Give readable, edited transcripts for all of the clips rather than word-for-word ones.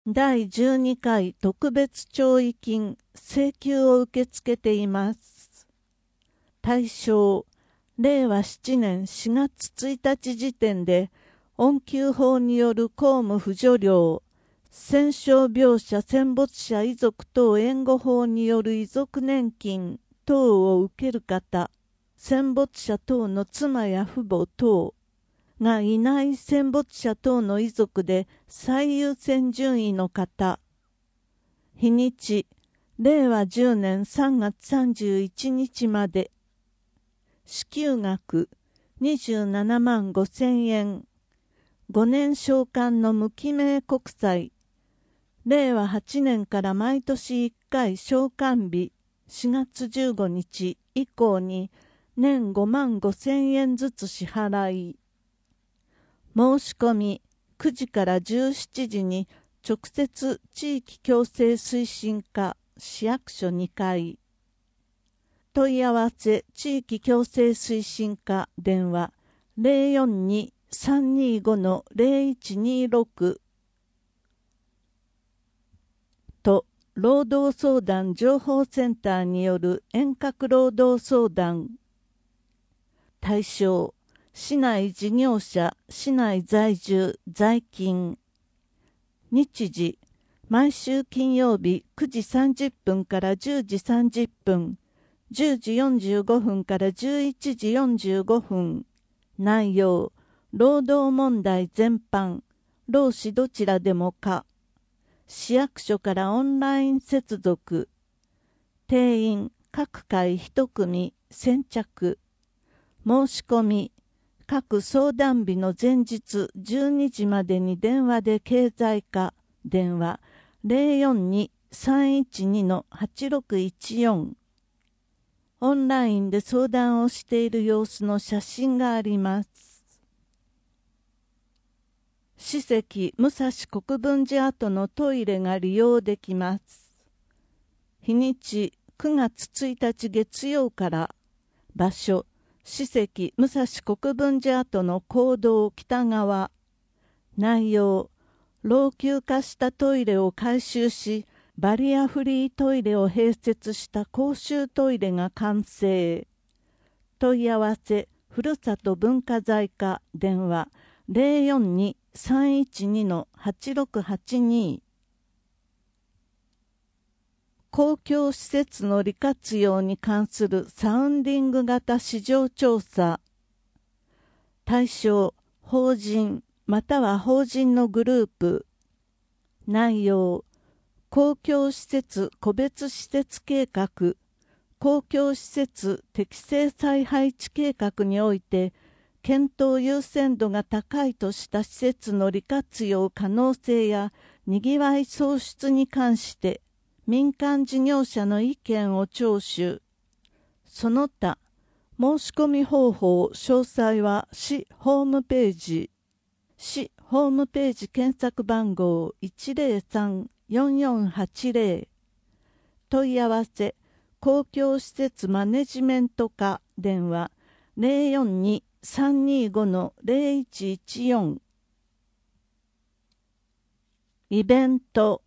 第12回特別弔慰金請求を受け付けています。対象、令和7年4月1日時点で、恩給法による公務扶助料、戦傷病者戦没者遺族等援護法による遺族年金等を受ける方、戦没者等の妻や父母等がいない戦没者等の遺族で最優先順位の方、日にち、令和10年3月31日まで、支給額27万5千円、5年償還の無記名国債、令和8年から毎年1回償還日4月15日以降に年5万5千円ずつ支払い。申し込み9時から17時に直接地域共生推進課市役所2階。問い合わせ地域共生推進課電話 042-325-0126 と労働相談情報センターによる遠隔労働相談。対象、市内事業者、市内在住、在勤。日時、毎週金曜日9時30分から10時30分、10時45分から11時45分。内容、労働問題全般、労使どちらでもか。市役所からオンライン接続。定員、各回1組、先着。申し込み、各相談日の前日12時までに電話で経済課、電話 042-312-8614。オンラインで相談をしている様子の写真があります。史跡武蔵国分寺跡のトイレが利用できます。日にち9月1日月曜から。場所、史跡武蔵国分寺跡の公道北側。内容、老朽化したトイレを改修し、バリアフリートイレを併設した公衆トイレが完成。問い合わせ、ふるさと文化財課電話 042-312-8682。公共施設の利活用に関するサウンディング型市場調査。対象、法人または法人のグループ。内容、公共施設個別施設計画、公共施設適正再配置計画において、検討優先度が高いとした施設の利活用可能性やにぎわい創出に関して、民間事業者の意見を聴取。その他、申し込み方法、詳細は市ホームページ。市ホームページ検索番号 103-4480。問い合わせ、公共施設マネジメント課電話 042-325-0114。イベント、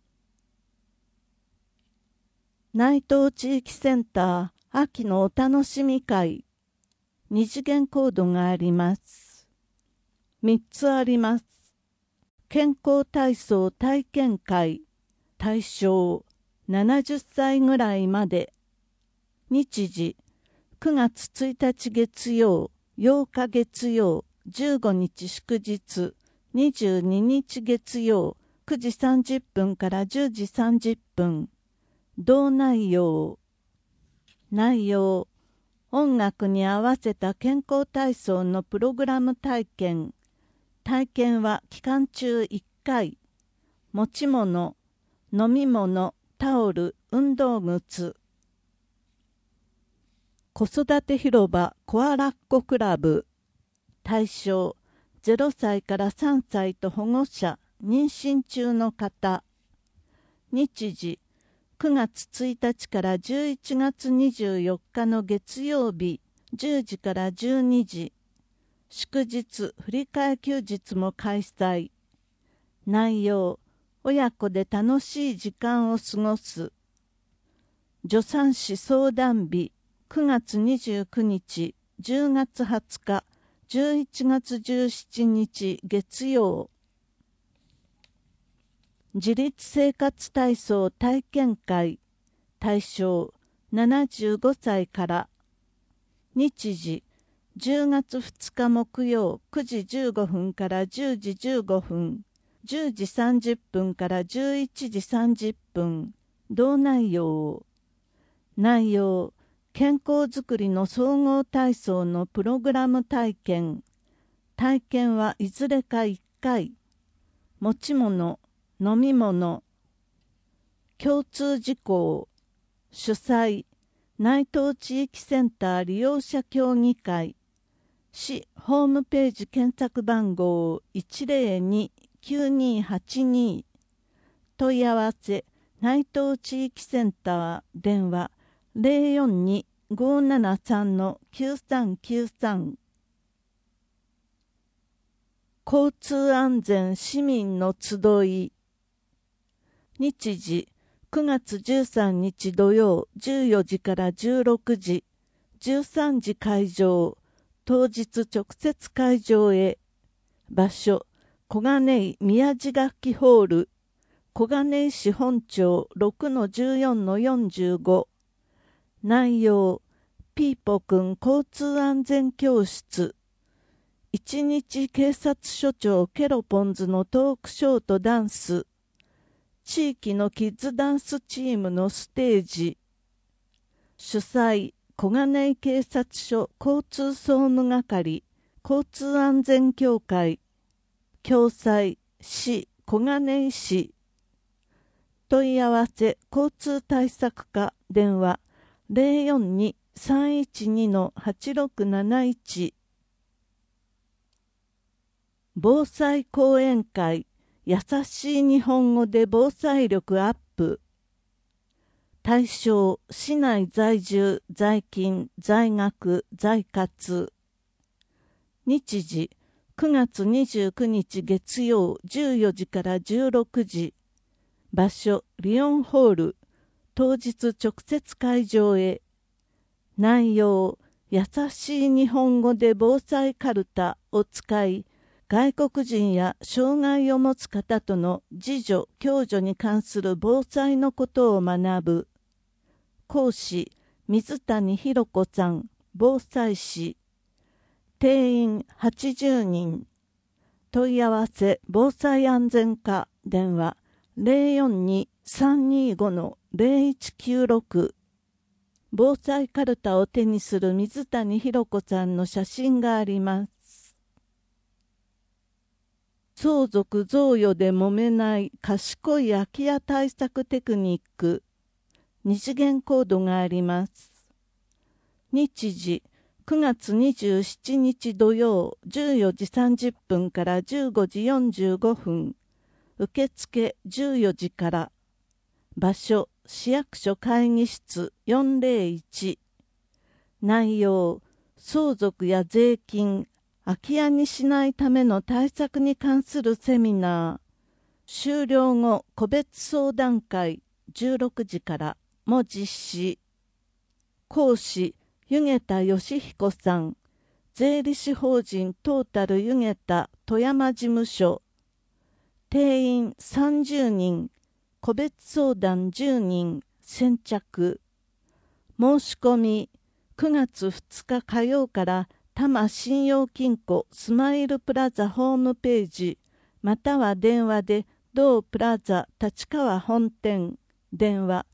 内藤地域センター秋のお楽しみ会。2次元コードがあります。3つあります。健康体操体験会。対象、70歳ぐらいまで。日時、9月1日月曜、8日月曜、15日祝日、22日月曜、9時30分から10時30分。同内容。内容、音楽に合わせた健康体操のプログラム体験。体験は期間中1回。持ち物、飲み物、タオル、運動靴。子育て広場コアラッコクラブ。対象、0歳から3歳と保護者、妊娠中の方。日時、9月1日から11月24日の月曜日10時から12時。祝日振り替え休日も開催。内容、 親子で楽しい時間を過ごす。助産師相談日、9月29日、10月20日、11月17日月曜。自立生活体操体験会、対象75歳から。日時10月2日木曜9時15分から10時15分、10時30分から11時30分。同内容。内容、健康づくりの総合体操のプログラム体験。体験はいずれか1回。持ち物、飲み物。共通事項。主催、内藤地域センター利用者協議会。市ホームページ検索番号 102-9282。問い合わせ、内藤地域センター電話042-573-9393。交通安全市民の集い。日時9月13日土曜14時から16時、13時会場、当日直接会場へ。場所、小金井宮地楽器ホール、小金井市本町 6-14-45。内容、ピーポくん交通安全教室。一日警察署長ケロポンズのトークショーとダンス。地域のキッズダンスチームのステージ。主催、小金井警察署交通総務係、交通安全協会。共催、市小金井市。問い合わせ、交通対策課電話042-312-8671。防災講演会、優しい日本語で防災力アップ。対象、市内在住、在勤、在学、在活。日時、9月29日月曜14時から16時。場所、リオンホール、当日直接会場へ。内容、優しい日本語で防災カルタを使い、外国人や障害を持つ方との自助・共助に関する防災のことを学ぶ。講師、水谷博子さん、防災士。定員80人。問い合わせ、防災安全課電話042-325-0196。防災カルタを手にする水谷博子さんの写真があります。相続贈与で揉めない賢い空き家対策テクニック。二次元コードがあります。日時9月27日土曜14時30分から15時45分。受付14時から。場所、市役所会議室401。内容、相続や税金、空き家にしないための対策に関するセミナー。終了後、個別相談会16時からも実施。講師、湯桁義彦さん。税理士法人トータル湯桁富山事務所。定員30人。個別相談10人。先着。申し込み、9月2日火曜から多摩信用金庫スマイルプラザホームページ、または電話で同プラザ立川本店、電話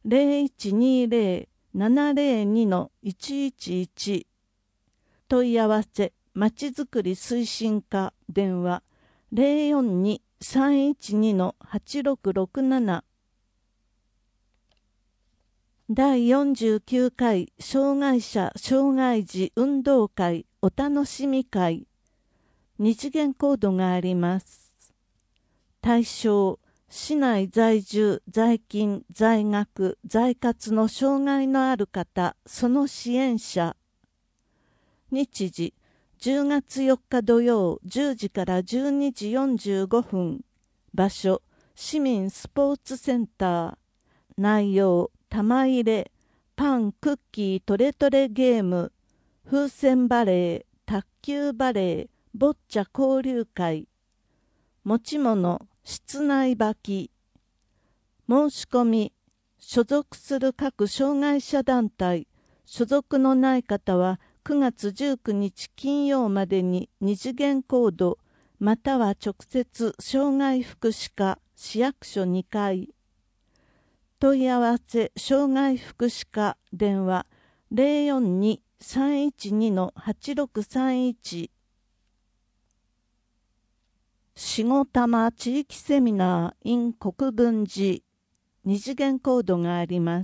0120-702-111。問い合わせ、まちづくり推進課、電話042-312-8667。第49回障害者障害児運動会お楽しみ会。二次元コードがあります。対象、市内在住、在勤、在学、在活の障害のある方、その支援者。日時、10月4日土曜10時から12時45分。場所、 市民スポーツセンター。内容、玉入れ、パン、クッキー、トレトレゲーム、風船バレー、卓球バレー、ボッチャ交流会。持ち物、室内履き。申し込み、所属する各障害者団体、所属のない方は9月19日金曜までに二次元コード、または直接障害福祉課市役所2階。問い合わせ障害福祉課電話042-312-8631。しごたま地域セミナー in 国分寺。二次元コードがあります。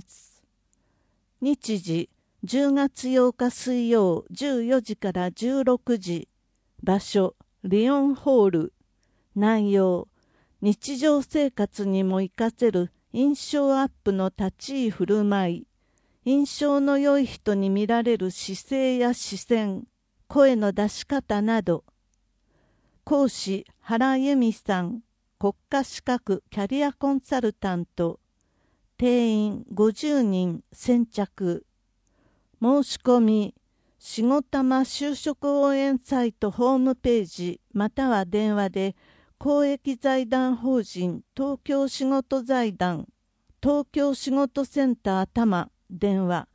日時10月8日水曜14時から16時。場所リオンホール。内容日常生活にも活かせる印象アップの立ち居振る舞い。印象の良い人に見られる姿勢や視線、声の出し方など。講師原由美さん、国家資格キャリアコンサルタント。定員50人先着。申し込み、しごたま就職応援サイトホームページまたは電話で公益財団法人東京仕事財団東京仕事センター多摩電話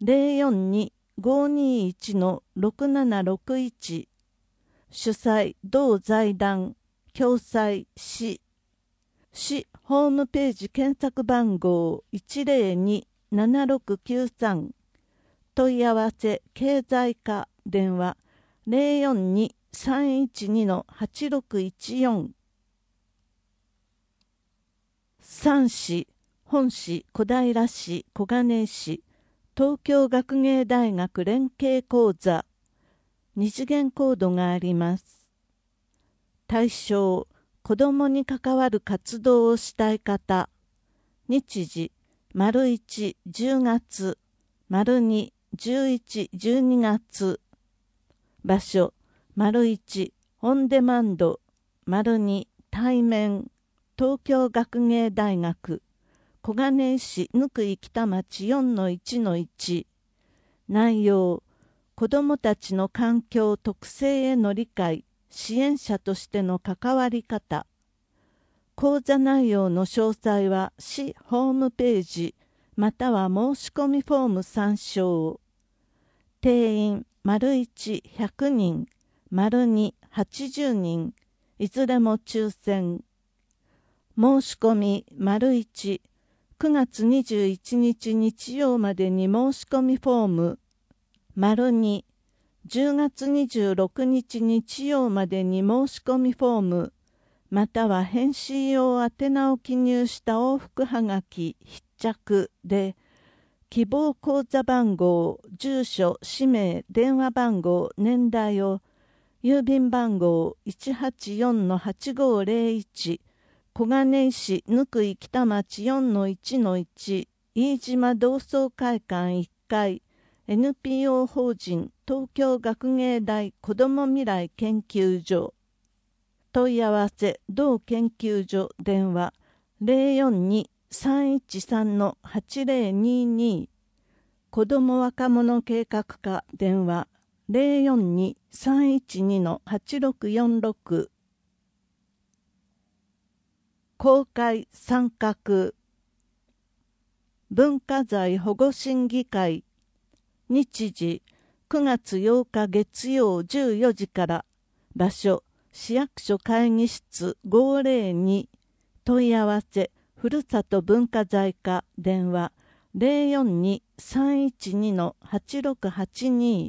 042-521-6761。主催同財団共催市ホームページ検索番号102-7693。問い合わせ経済課電話042-312-8614。3市本市小平市小金市東京学芸大学連携講座。二次元コードがあります。対象子どもに関わる活動をしたい方。日時1、10月2、11、12月。場所1、オンデマンド2、対面東京学芸大学小金井市貫井北町 4-1-1。内容子どもたちの環境特性への理解、支援者としての関わり方。講座内容の詳細は市ホームページまたは申し込みフォーム参照。定員1、100人、2、80人、いずれも抽選。申し込み1、9月21日日曜までに申し込みフォーム。2、10月26日日曜までに申し込みフォーム。または返信用宛名を記入した往復はがき必着で、希望口座番号、住所、氏名、電話番号、年代を郵便番号 184-8501 小金井市貫井北町 4-1-1 飯島同窓会館1階 NPO 法人東京学芸大子ども未来研究所。問い合わせ同研究所電話042-313-8022。子ども若者計画課電話042-312-8646。公開参画文化財保護審議会。日時9月8日月曜14時から。場所市役所会議室502。問い合わせふるさと文化財課電話042-312-8682。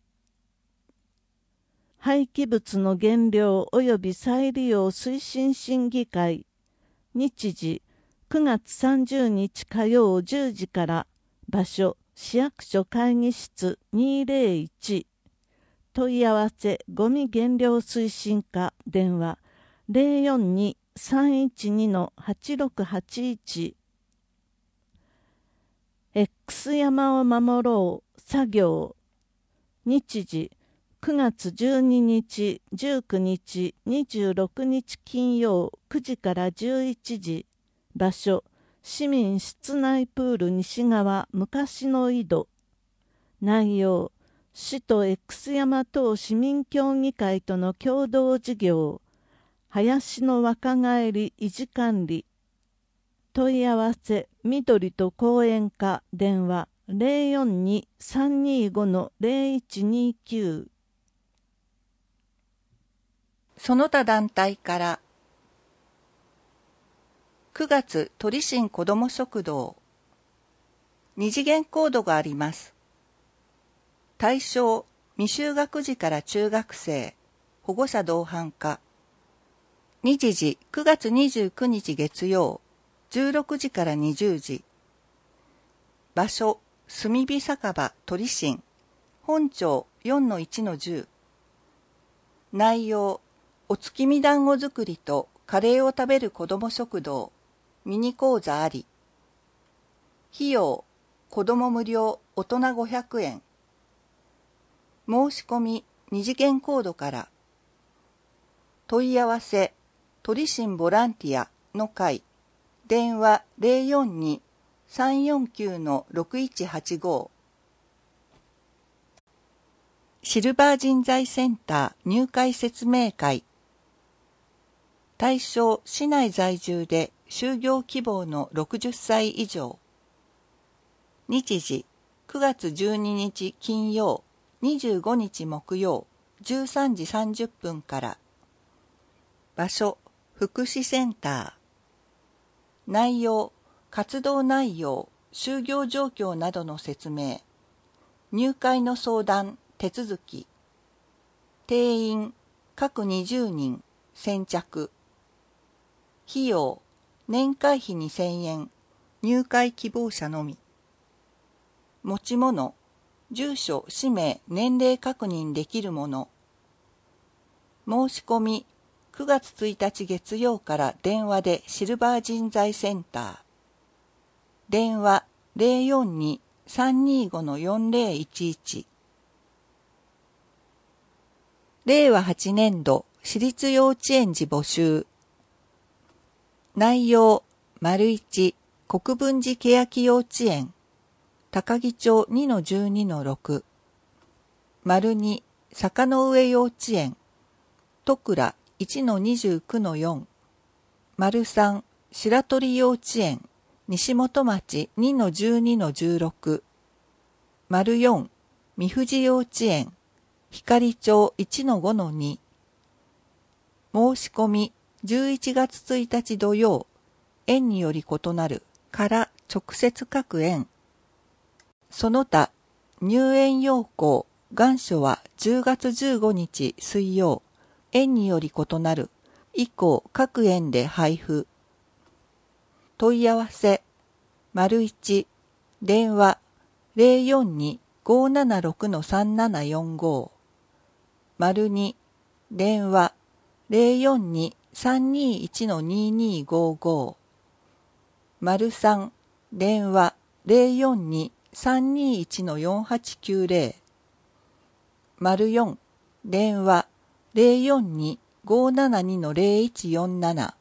廃棄物の減量及び再利用推進審議会。日時9月30日火曜10時から。場所市役所会議室201。問い合わせゴミ減量推進課電話042-312-8681。X 山を守ろう作業。日時9 9月12日、19日、26日金曜9時から11時。場所、市民室内プール西側昔の井戸。内容、市と X 山等市民協議会との共同事業。林の若返り維持管理。問い合わせ、緑と講演課電話 042-325-0129。 その他団体から9月鳥心子ども食堂二次元コードがあります。対象未就学児から中学生保護者同伴化。日時9月29日月曜16時から20時。場所炭火酒場鳥心本町 4-1-10。内容お月見団子作りとカレーを食べる子ども食堂ミニ講座あり。費用子ども無料大人500円。申し込み二次元コードから。問い合わせ鳥心ボランティアの会電話 042-349-6185。シルバー人材センター入会説明会。対象市内在住で就業希望の60歳以上。日時9月12日金曜25日木曜13時30分から。場所福祉センター。内容活動内容就業状況などの説明。入会の相談手続き。定員各20人先着。費用年会費2000円。入会希望者のみ。持ち物住所氏名年齢確認できるもの。申し込み9月1日月曜から電話でシルバー人材センター。電話 042-325-4011。令和8年度私立幼稚園児募集。内容 ① 国分寺欅幼稚園高木町 2-12-6 ② 坂の上幼稚園戸倉 1-29-4 ③ 白鳥幼稚園西本町 2-12-16 ④ 三藤幼稚園光町 1-5-2。申し込み11月1日土曜園により異なるから直接各園。その他入園要項願書は10月15日水曜園により異なる以降各園で配布。問い合わせ ① 電話 042-576-3745 ② 電話 042-321-2255 ③ 電話 042-321-4890 ④電話 042-572-0147